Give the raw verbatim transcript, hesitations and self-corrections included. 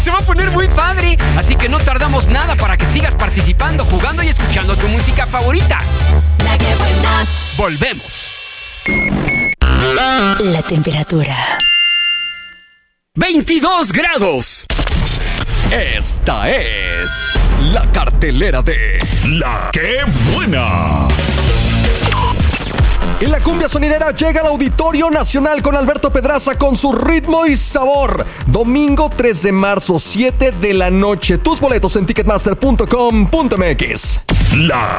Se va a poner muy padre, así que no tardamos nada para que sigas participando, jugando y escuchando tu música favorita. La que buena. Volvemos. La temperatura. veintidós grados. Esta es la cartelera de La Que Buena. Y la cumbia sonidera llega al Auditorio Nacional con Alberto Pedraza con su ritmo y sabor. Domingo tres de marzo, siete de la noche. Tus boletos en ticketmaster punto com punto m x. La